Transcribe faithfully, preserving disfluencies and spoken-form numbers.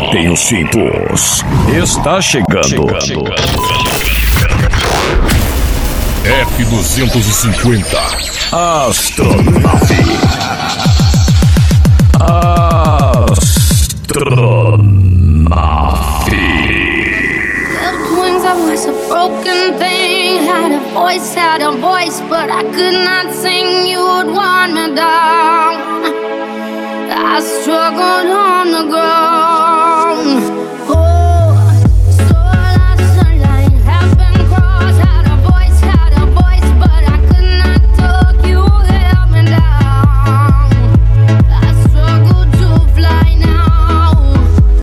Apertem os cintos. Está chegando. F duzentos e cinquenta. Astronave. Astronave. Wings, I was a broken thing. Had a voice, had a voice, but I could not sing. You would want me down. I struggled on the ground.